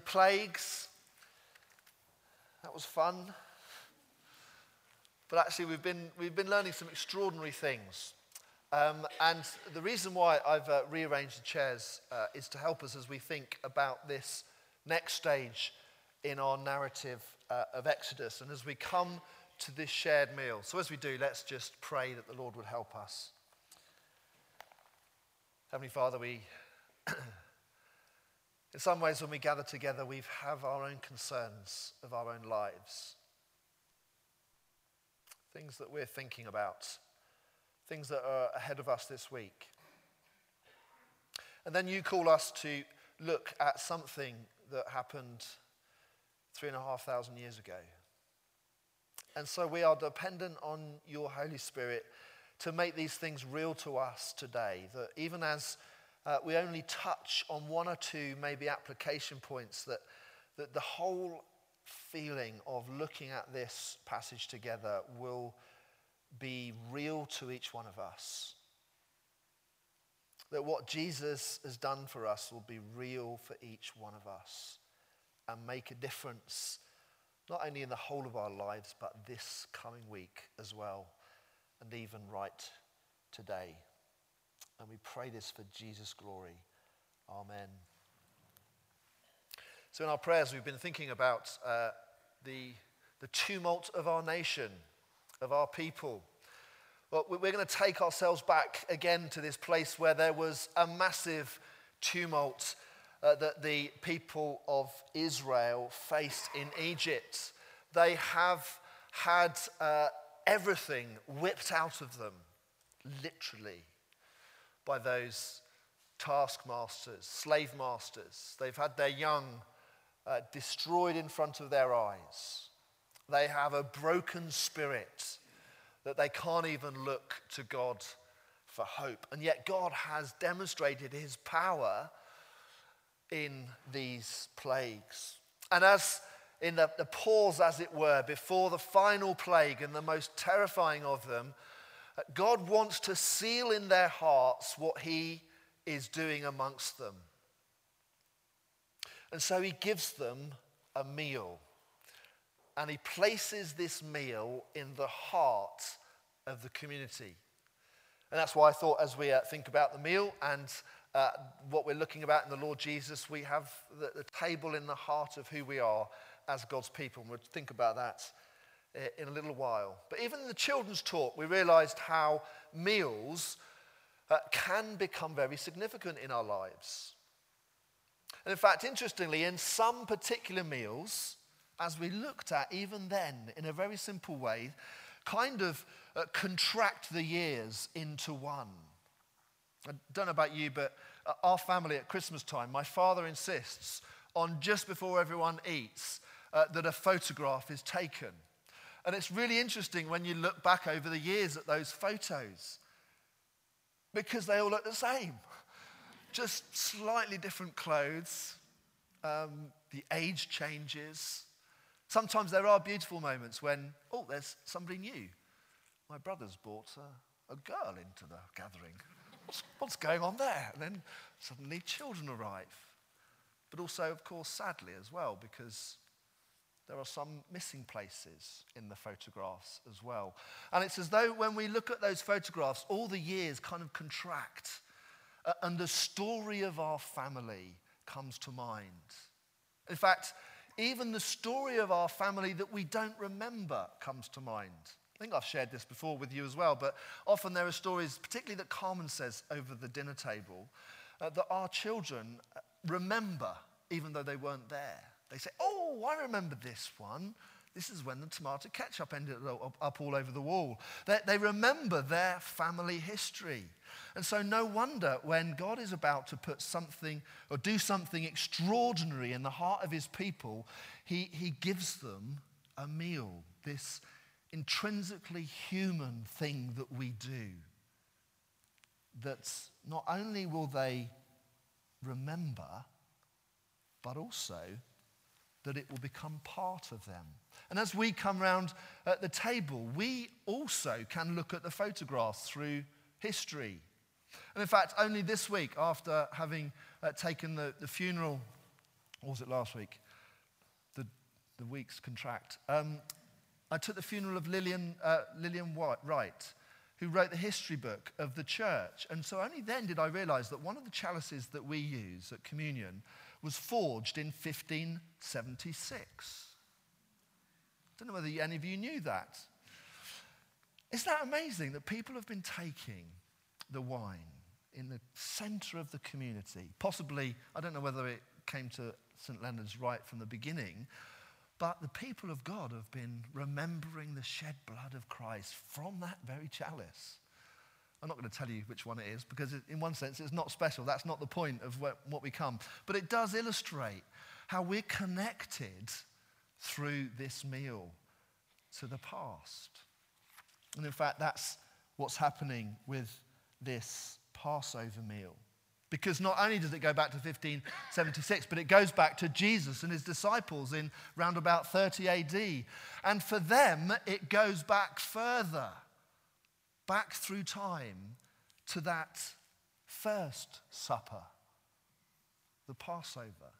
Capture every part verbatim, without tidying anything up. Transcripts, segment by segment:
plagues. That was fun. But actually, we've been, we've been learning some extraordinary things. Um, and the reason why I've uh, rearranged the chairs uh, is to help us as we think about this next stage in our narrative uh, of Exodus, and as we come to this shared meal. So as we do, let's just pray that the Lord would help us. Heavenly Father, we, in some ways when we gather together, we have our own concerns of our own lives. Things that we're thinking about, things that are ahead of us this week. And then you call us to look at something that happened three and a half thousand years ago. And so we are dependent on your Holy Spirit to make these things real to us today, that even as uh, we only touch on one or two maybe application points, that, that the whole feeling of looking at this passage together will be real to each one of us. That what Jesus has done for us will be real for each one of us and make a difference, not only in the whole of our lives, but this coming week as well, and even right today. And we pray this for Jesus' glory. Amen. So in our prayers, we've been thinking about uh, the, the tumult of our nation, of our people. Well, we're going to take ourselves back again to this place where there was a massive tumult uh, that the people of Israel faced in Egypt. They have had uh, everything whipped out of them, literally, by those taskmasters, slave masters. They've had their young uh, destroyed in front of their eyes. They have a broken spirit that they can't even look to God for hope. And yet God has demonstrated his power in these plagues. And as in the, the pause, as it were, before the final plague and the most terrifying of them, God wants to seal in their hearts what he is doing amongst them. And so he gives them a meal. And he places this meal in the heart of the community. And that's why I thought as we uh, think about the meal and uh, what we're looking about in the Lord Jesus, we have the, the table in the heart of who we are as God's people. And we'll think about that uh, in a little while. But even in the children's talk, we realized how meals uh, can become very significant in our lives. And in fact, interestingly, in some particular meals, as we looked at even then, in a very simple way, kind of uh, contract the years into one. I don't know about you, but uh, our family at Christmas time, my father insists on just before everyone eats uh, that a photograph is taken. And it's really interesting when you look back over the years at those photos, because they all look the same. Just slightly different clothes, um, the age changes. Sometimes there are beautiful moments when, oh, there's somebody new. My brother's brought a, a girl into the gathering. What's, what's going on there? And then suddenly children arrive. But also, of course, sadly as well, because there are some missing places in the photographs as well. And it's as though when we look at those photographs, all the years kind of contract. Uh, and the story of our family comes to mind. In fact, even the story of our family that we don't remember comes to mind. I think I've shared this before with you as well, but often there are stories, particularly that Carmen says over the dinner table, uh, that our children remember even though they weren't there. They say, oh, I remember this one. This is when the tomato ketchup ended up, up all over the wall. They, they remember their family history. And so no wonder when God is about to put something or do something extraordinary in the heart of his people, he, he gives them a meal, this intrinsically human thing that we do. That's not only will they remember, but also that it will become part of them. And as we come round at the table, we also can look at the photographs through history. And in fact, only this week, after having uh, taken the, the funeral or was it last week? The, the weeks contract. Um, I took the funeral of Lillian, uh, Lillian White, Wright, who wrote the history book of the church. And so only then did I realize that one of the chalices that we use at communion was forged in fifteen seventy-six. I don't know whether any of you knew that. Isn't that amazing that people have been taking the wine in the center of the community? Possibly, I don't know whether it came to Saint Leonard's right from the beginning, but the people of God have been remembering the shed blood of Christ from that very chalice. I'm not going to tell you which one it is because it, in one sense it's not special. That's not the point of what, what we come. But it does illustrate how we're connected through this meal to the past. And in fact, that's what's happening with this Passover meal. Because not only does it go back to fifteen seventy-six, but it goes back to Jesus and his disciples in round about thirty A D. And for them, it goes back further, back through time to that first supper, the Passover.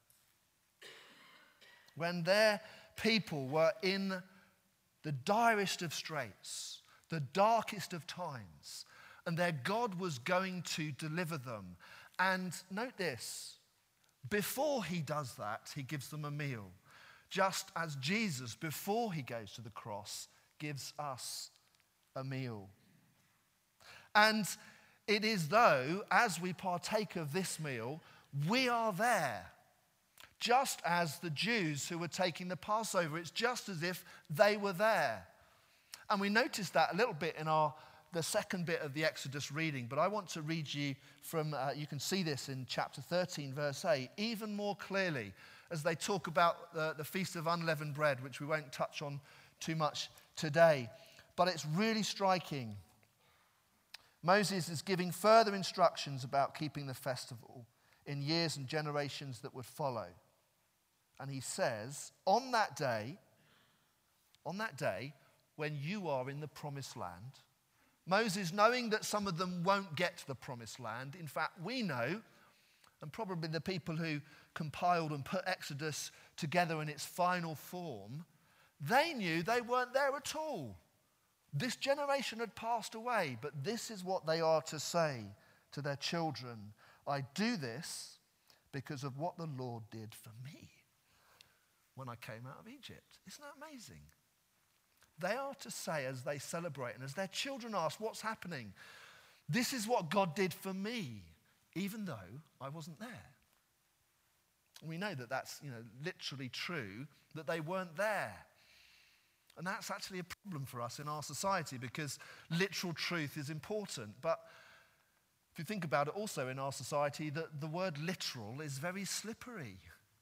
When their people were in the direst of straits, the darkest of times, and their God was going to deliver them. And note this, before he does that, he gives them a meal, just as Jesus, before he goes to the cross, gives us a meal. And it is though, as we partake of this meal, we are there. Just as the Jews who were taking the Passover, it's just as if they were there. And we noticed that a little bit in our the second bit of the Exodus reading, but I want to read you from, uh, you can see this in chapter thirteen, verse eight, even more clearly as they talk about the, the Feast of Unleavened Bread, which we won't touch on too much today. But it's really striking. Moses is giving further instructions about keeping the festival in years and generations that would follow. And he says, on that day, on that day, when you are in the promised land, Moses, knowing that some of them won't get to the promised land, in fact, we know, and probably the people who compiled and put Exodus together in its final form, they knew they weren't there at all. This generation had passed away, but this is what they are to say to their children. I do this because of what the Lord did for me when I came out of Egypt. Isn't that amazing? They are to say as they celebrate and as their children ask, what's happening? This is what God did for me, even though I wasn't there. We know that that's, you know, literally true, that they weren't there. And that's actually a problem for us in our society because literal truth is important. But if you think about it also in our society, the, the word literal is very slippery.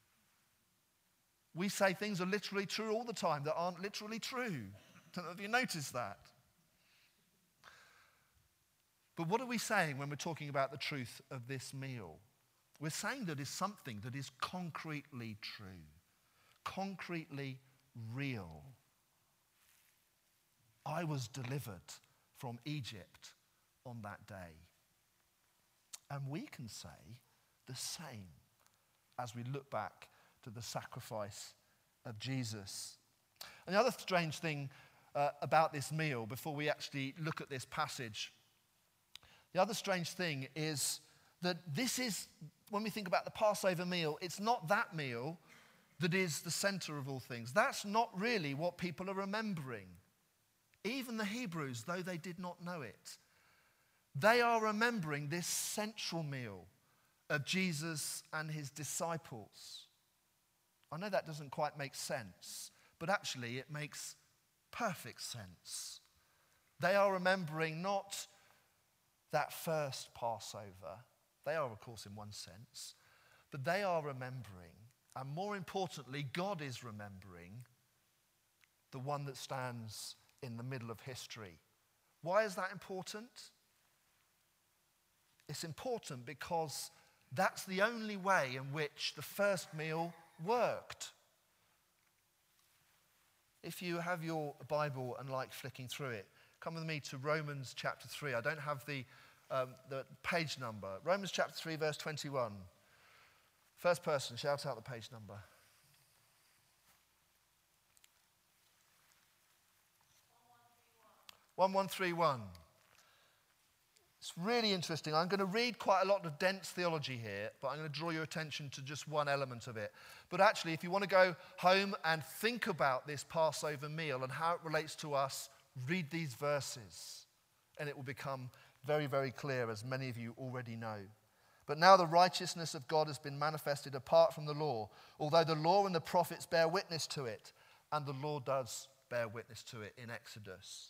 We say things are literally true all the time that aren't literally true. Don't know if you noticed that. But what are we saying when we're talking about the truth of this meal? We're saying that it's something that is concretely true, concretely real. I was delivered from Egypt on that day. And we can say the same as we look back to the sacrifice of Jesus. And the other strange thing uh, about this meal, before we actually look at this passage, the other strange thing is that this is, when we think about the Passover meal, it's not that meal that is the center of all things. That's not really what people are remembering. Even the Hebrews, though they did not know it, they are remembering this central meal of Jesus and his disciples. I know that doesn't quite make sense, but actually it makes perfect sense. They are remembering not that first Passover. They are, of course, in one sense, but they are remembering, and more importantly, God is remembering the one that stands in the middle of history. Why is that important? It's important because that's the only way in which the first meal worked. If you have your Bible and like flicking through it, come with me to Romans chapter three. I don't have the, um, the page number. Romans chapter three, verse twenty-one. First person, shout out the page number. one one three one. It's really interesting. I'm going to read quite a lot of dense theology here, but I'm going to draw your attention to just one element of it. But actually, if you want to go home and think about this Passover meal and how it relates to us, read these verses, and it will become very, very clear, as many of you already know. But now the righteousness of God has been manifested apart from the law, although the law and the prophets bear witness to it, and the law does bear witness to it in Exodus.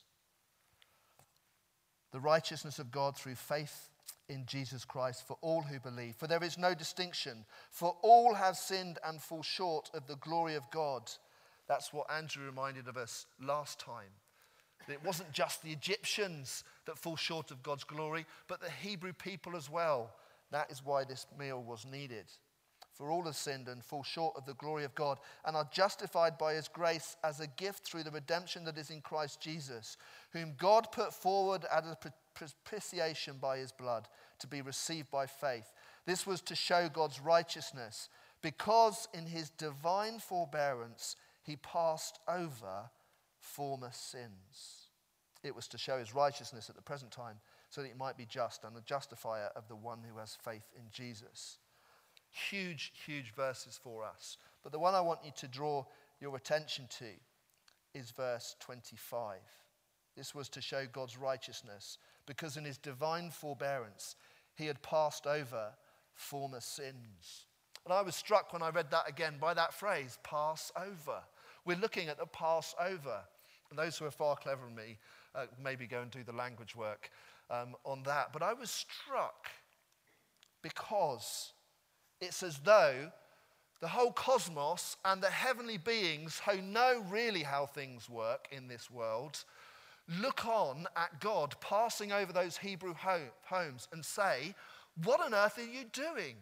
The righteousness of God through faith in Jesus Christ for all who believe. For there is no distinction, for all have sinned and fall short of the glory of God. That's what Andrew reminded of us last time. That it wasn't just the Egyptians that fall short of God's glory, but the Hebrew people as well. That is why this meal was needed. For all have sinned and fall short of the glory of God, and are justified by his grace as a gift through the redemption that is in Christ Jesus, whom God put forward as a propitiation by his blood, to be received by faith. This was to show God's righteousness, because in his divine forbearance he passed over former sins. It was to show his righteousness at the present time, so that he might be just and the justifier of the one who has faith in Jesus. Huge, huge verses for us. But the one I want you to draw your attention to is verse twenty-five. This was to show God's righteousness, because in his divine forbearance he had passed over former sins. And I was struck when I read that again by that phrase, pass over. We're looking at the Passover. And those who are far cleverer than me uh, maybe go and do the language work um, on that. But I was struck because it's as though the whole cosmos and the heavenly beings who know really how things work in this world look on at God passing over those Hebrew ho- homes and say, what on earth are you doing?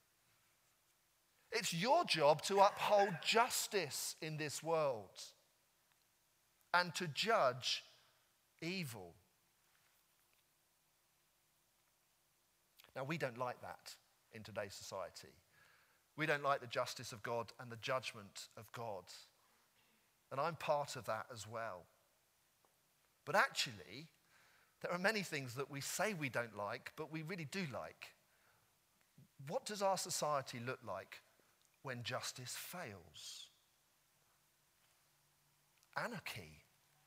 It's your job to uphold justice in this world and to judge evil. Now, we don't like that in today's society. We don't like the justice of God and the judgment of God. And I'm part of that as well. But actually, there are many things that we say we don't like, but we really do like. What does our society look like when justice fails? Anarchy,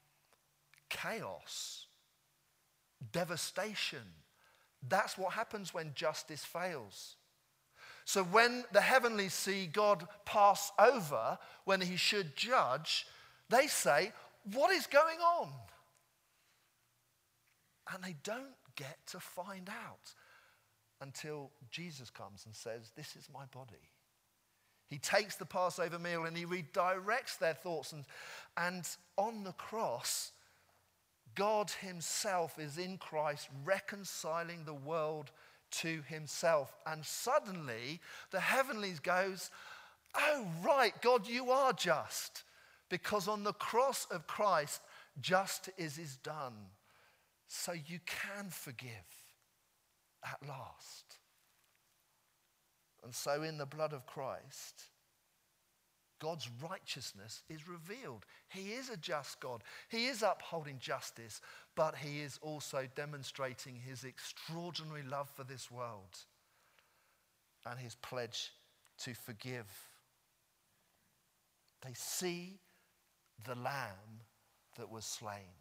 chaos, devastation. That's what happens when justice fails. So when the heavenlies see God pass over when he should judge, they say, what is going on? And they don't get to find out until Jesus comes and says, this is my body. He takes the Passover meal and he redirects their thoughts. And, and on the cross, God himself is in Christ reconciling the world to himself. And suddenly the heavenlies goes, oh right, God, you are just. Because on the cross of Christ, justice is done. So you can forgive at last. And so in the blood of Christ, God's righteousness is revealed. He is a just God. He is upholding justice, but he is also demonstrating his extraordinary love for this world and his pledge to forgive. They see the lamb that was slain.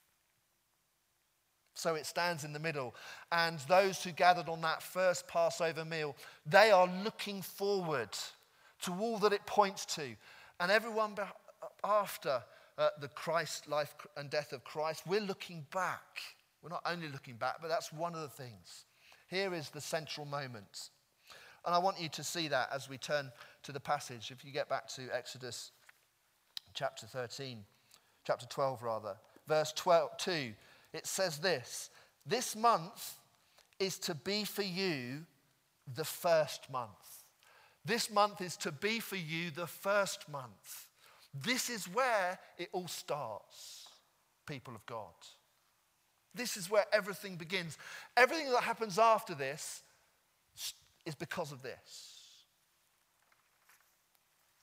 So it stands in the middle, and those who gathered on that first Passover meal, they are looking forward to all that it points to. And everyone after uh, the Christ life and death of Christ, we're looking back. We're not only looking back, but that's one of the things. Here is the central moment. And I want you to see that as we turn to the passage. If you get back to Exodus chapter thirteen, chapter twelve rather, verse twelve, two, it says this, this month is to be for you the first month. This month is to be for you the first month. This is where it all starts, people of God. This is where everything begins. Everything that happens after this is because of this.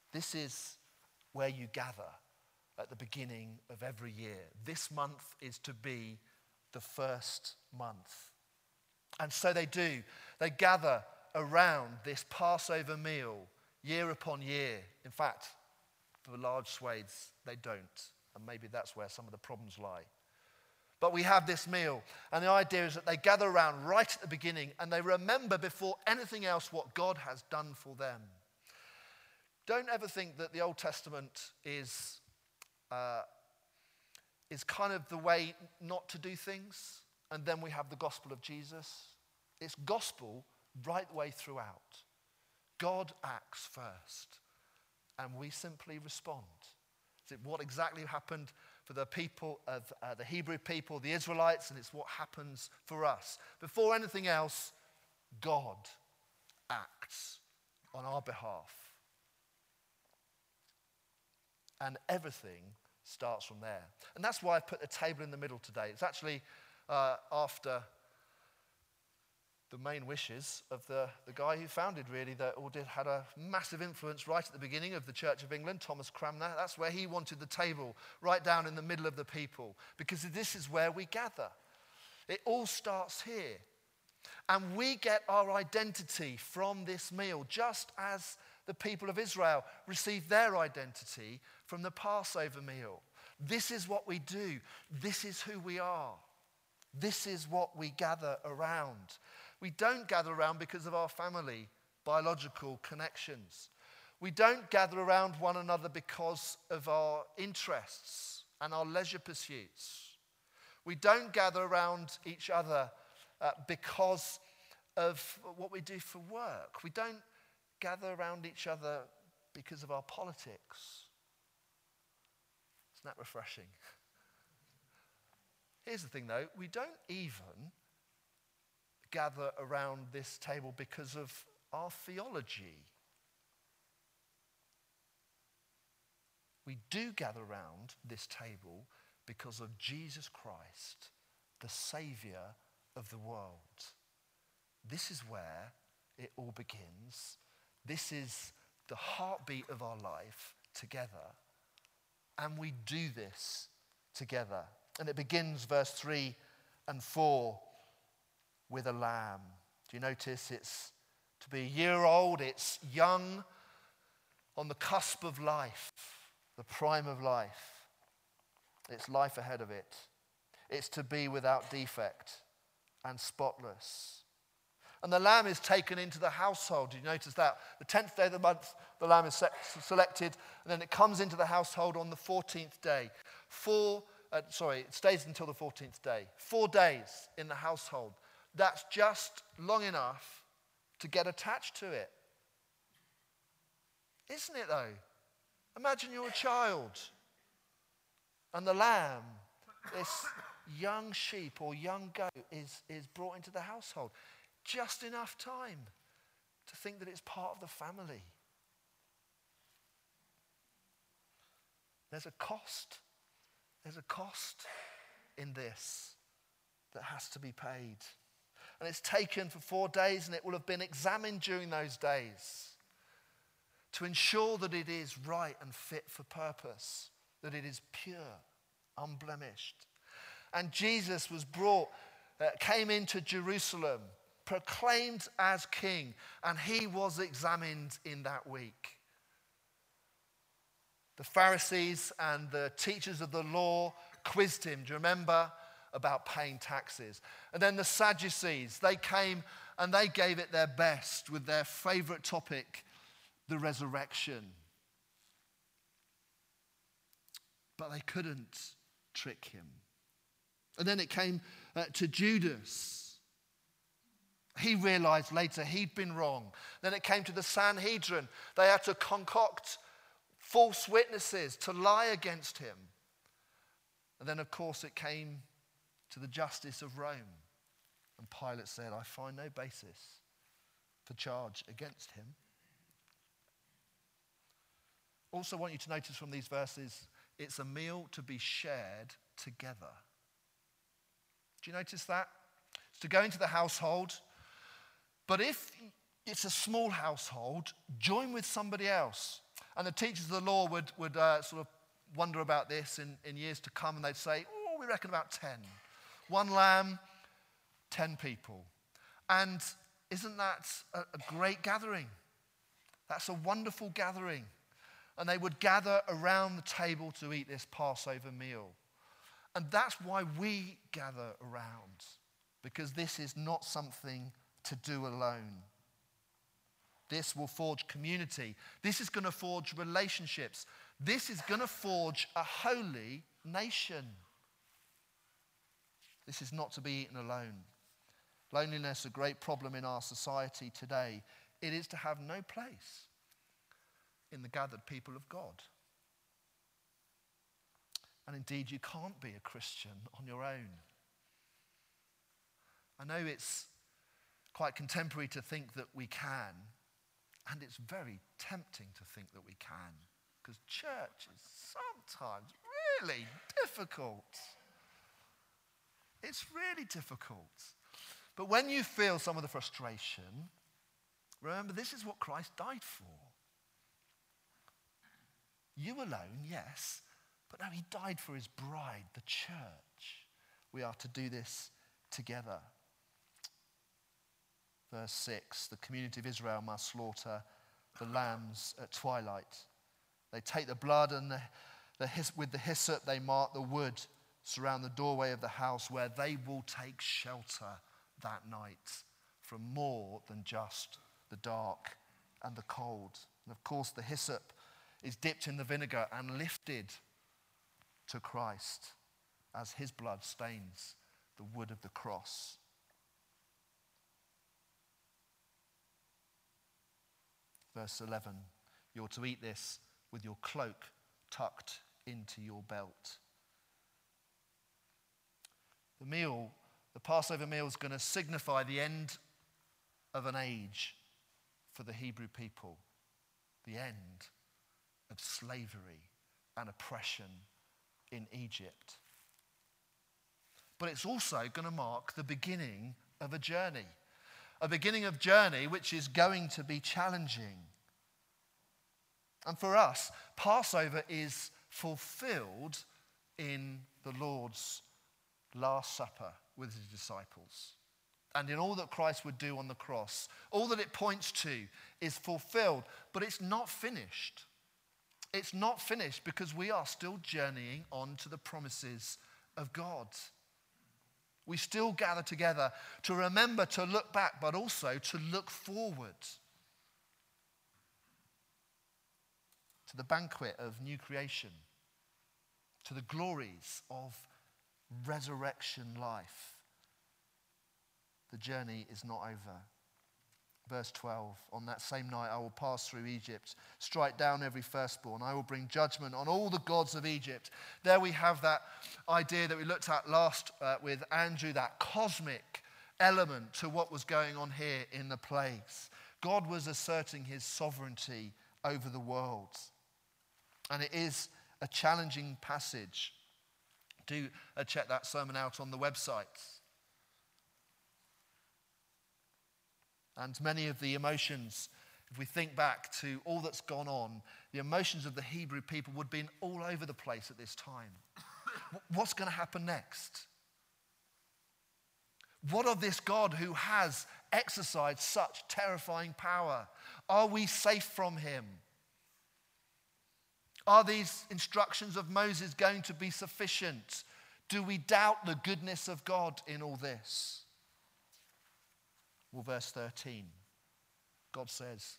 This is where you gather at the beginning of every year. This month is to be the first month. And so they do. They gather around this Passover meal year upon year. In fact, for large swathes, they don't. And maybe that's where some of the problems lie. But we have this meal, and the idea is that they gather around right at the beginning and they remember before anything else what God has done for them. Don't ever think that the Old Testament is, uh, is kind of the way not to do things, and then we have the gospel of Jesus. It's gospel right the way throughout. God acts first, and we simply respond. Is it what exactly happened for the people of uh, the Hebrew people, the Israelites, and it's what happens for us. Before anything else, God acts on our behalf. And everything starts from there. And that's why I've put the table in the middle today. It's actually uh, after the main wishes of the, the guy who founded, really, that all did had a massive influence right at the beginning of the Church of England, Thomas Cranmer. That's where he wanted the table right down in the middle of the people, because this is where we gather. It all starts here. And we get our identity from this meal, just as the people of Israel received their identity from the Passover meal. This is what we do. This is who we are. This is what we gather around. We don't gather around because of our family, biological connections. We don't gather around one another because of our interests and our leisure pursuits. We don't gather around each other uh, because of what we do for work. We don't gather around each other because of our politics. Isn't that refreshing? Here's the thing, though. We don't even gather around this table because of our theology. We do gather around this table because of Jesus Christ, the Saviour of the world. This is where it all begins. This is the heartbeat of our life together. And we do this together. And it begins, verse three and four, with a lamb. Do you notice it's to be a year old, it's young, on the cusp of life, the prime of life. It's life ahead of it. It's to be without defect and spotless. And the lamb is taken into the household. Do you notice that? The tenth day of the month, the lamb is selected, and then it comes into the household on the fourteenth day. Four, uh, sorry, it stays until the fourteenth day. Four days in the household. That's just long enough to get attached to it. Isn't it, though? Imagine you're a child, and the lamb, this young sheep or young goat, is, is brought into the household. Just enough time to think that it's part of the family. There's a cost. There's a cost in this that has to be paid. And it's taken for four days, and it will have been examined during those days to ensure that it is right and fit for purpose, that it is pure, unblemished. And Jesus was brought, uh, came into Jerusalem, proclaimed as king, and he was examined in that week. The Pharisees and the teachers of the law quizzed him, do you remember, about paying taxes. And then the Sadducees, they came and they gave it their best with their favorite topic, the resurrection. But they couldn't trick him. And then it came uh, to Judas. He realized later he'd been wrong. Then it came to the Sanhedrin. They had to concoct false witnesses to lie against him. And then, of course, it came to the justice of Rome. And Pilate said, I find no basis for charge against him. Also, I want you to notice from these verses, it's a meal to be shared together. Do you notice that? It's to go into the household. But if it's a small household, join with somebody else. And the teachers of the law would, would uh, sort of wonder about this in, in years to come, and they'd say, oh, we reckon about ten. One lamb, ten people. And isn't that a, a great gathering? That's a wonderful gathering. And they would gather around the table to eat this Passover meal. And that's why we gather around, because this is not something to do alone. This will forge community. This is going to forge relationships. This is going to forge a holy nation. This is not to be eaten alone. Loneliness is a great problem in our society today. It is to have no place in the gathered people of God. And indeed, you can't be a Christian on your own. I know it's quite contemporary to think that we can, and it's very tempting to think that we can, because church is sometimes really difficult. It's really difficult. But when you feel some of the frustration, remember, this is what Christ died for. You alone, yes, but no, he died for his bride, the church. We are to do this together. Verse six, the community of Israel must slaughter the lambs at twilight. They take the blood and the, the his, with the hyssop they mark the wood surround the doorway of the house where they will take shelter that night from more than just the dark and the cold. And of course the hyssop is dipped in the vinegar and lifted to Christ as his blood stains the wood of the cross. Verse eleven, you're to eat this with your cloak tucked into your belt. The meal, the Passover meal, is going to signify the end of an age for the Hebrew people, the end of slavery and oppression in Egypt. But it's also going to mark the beginning of a journey. A beginning of journey which is going to be challenging. And for us, Passover is fulfilled in the Lord's Last Supper with his disciples. And in all that Christ would do on the cross. All that it points to is fulfilled, but it's not finished. It's not finished because we are still journeying on to the promises of God. We still gather together to remember to look back, but also to look forward to the banquet of new creation, to the glories of resurrection life. The journey is not over. Verse twelve, on that same night I will pass through Egypt, strike down every firstborn. I will bring judgment on all the gods of Egypt. There we have that idea that we looked at last uh, with Andrew, that cosmic element to what was going on here in the plagues. God was asserting his sovereignty over the world. And it is a challenging passage. Do uh, check that sermon out on the website. And many of the emotions, if we think back to all that's gone on, the emotions of the Hebrew people would have been all over the place at this time. What's going to happen next? What of this God who has exercised such terrifying power? Are we safe from him? Are these instructions of Moses going to be sufficient? Do we doubt the goodness of God in all this? Well, verse thirteen, God says,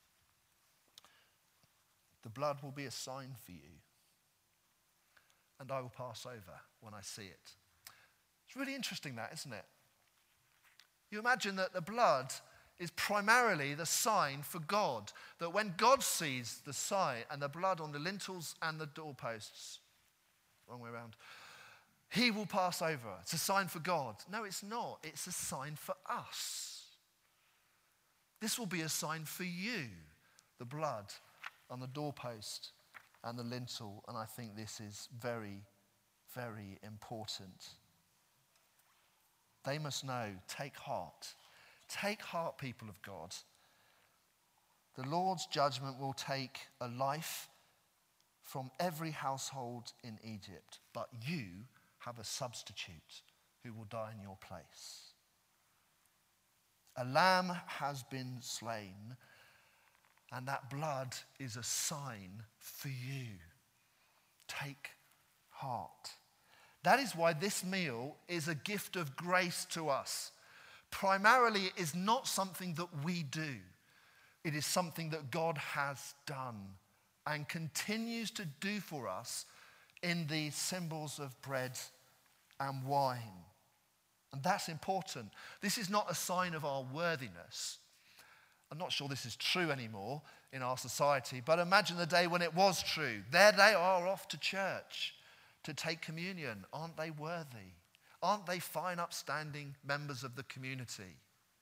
the blood will be a sign for you, and I will pass over when I see it. It's really interesting that, isn't it? You imagine that the blood is primarily the sign for God, that when God sees the sign and the blood on the lintels and the doorposts, wrong way around, he will pass over. It's a sign for God. No, it's not. It's a sign for us. This will be a sign for you, the blood on the doorpost and the lintel. And I think this is very, very important. They must know, take heart. Take heart, people of God. The Lord's judgment will take a life from every household in Egypt, but you have a substitute who will die in your place. A lamb has been slain, and that blood is a sign for you. Take heart. That is why this meal is a gift of grace to us. Primarily, it is not something that we do. It is something that God has done and continues to do for us in the symbols of bread and wine. And that's important. This is not a sign of our worthiness. I'm not sure this is true anymore in our society, but imagine the day when it was true. There they are off to church to take communion. Aren't they worthy? Aren't they fine, upstanding members of the community?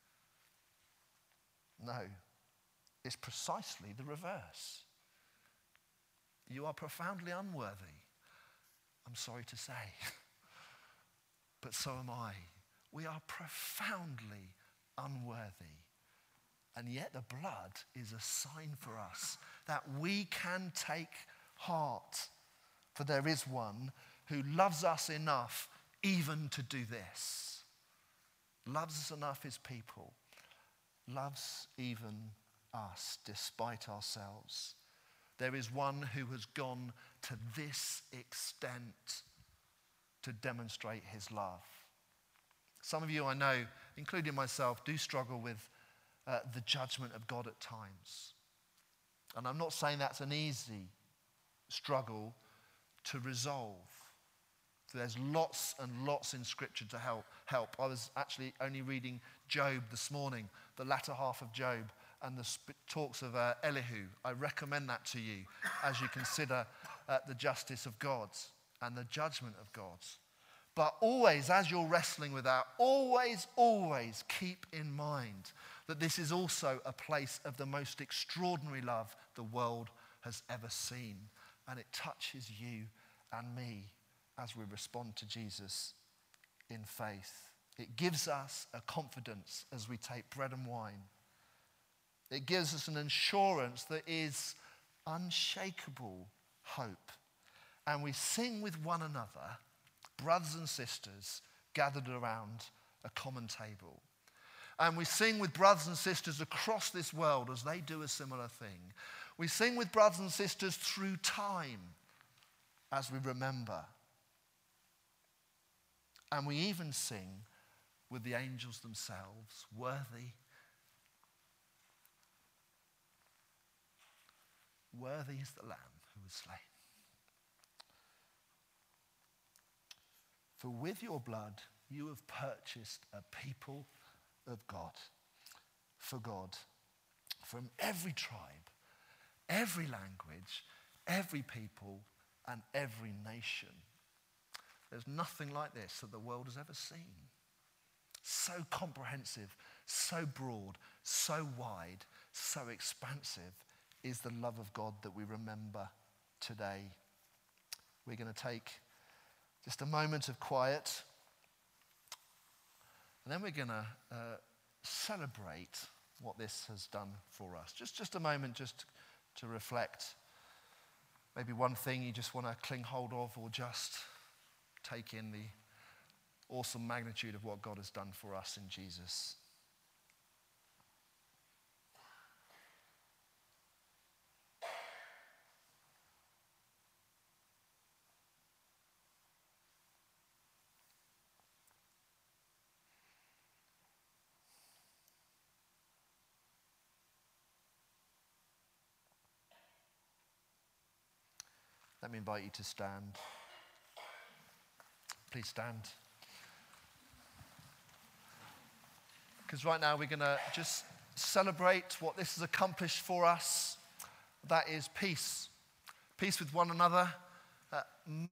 No, it's precisely the reverse. You are profoundly unworthy, I'm sorry to say. But so am I. We are profoundly unworthy. And yet the blood is a sign for us that we can take heart. For there is one who loves us enough even to do this. Loves us enough, his people. Loves even us despite ourselves. There is one who has gone to this extent to demonstrate his love. Some of you I know, including myself, do struggle with uh, the judgment of God at times. And I'm not saying that's an easy struggle to resolve. There's lots and lots in Scripture to help. help. I was actually only reading Job this morning, the latter half of Job, and the sp- talks of uh, Elihu. I recommend that to you as you consider uh, the justice of God and the judgment of God. But always, as you're wrestling with that, always, always keep in mind that this is also a place of the most extraordinary love the world has ever seen. And it touches you and me as we respond to Jesus in faith. It gives us a confidence as we take bread and wine. It gives us an assurance that is unshakable hope. And we sing with one another, brothers and sisters gathered around a common table. And we sing with brothers and sisters across this world as they do a similar thing. We sing with brothers and sisters through time as we remember. And we even sing with the angels themselves, worthy. Worthy is the Lamb who was slain. For with your blood you have purchased a people of God, for God, from every tribe, every language, every people, and every nation. There's nothing like this that the world has ever seen. So comprehensive, so broad, so wide, so expansive is the love of God that we remember today. We're going to take just a moment of quiet, and then we're going to uh, celebrate what this has done for us. Just, just a moment just to reflect. Maybe one thing you just want to cling hold of, or just take in the awesome magnitude of what God has done for us in Jesus. Let me invite you to stand. Please stand. Because right now we're going to just celebrate what this has accomplished for us. That is peace. Peace with one another. Uh,